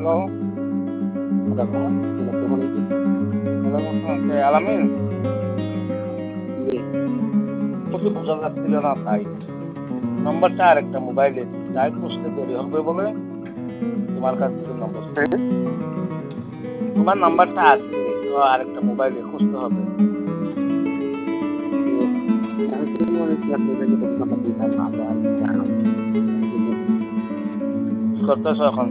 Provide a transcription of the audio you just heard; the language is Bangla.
হ্যালো, ওয়ালাইকুম আসসালাম। কে আলামিন? কিছু বোঝা যাচ্ছিল না তাই। নম্বরটা আরেকটা মোবাইলে তাই খুঁজতে দেরি হবে বলে তোমার কাছ থেকে নম্বর তোমার নাম্বারটা আছে তো আরেকটা মোবাইলে খুঁজতে হবে। কি করতেছো এখন?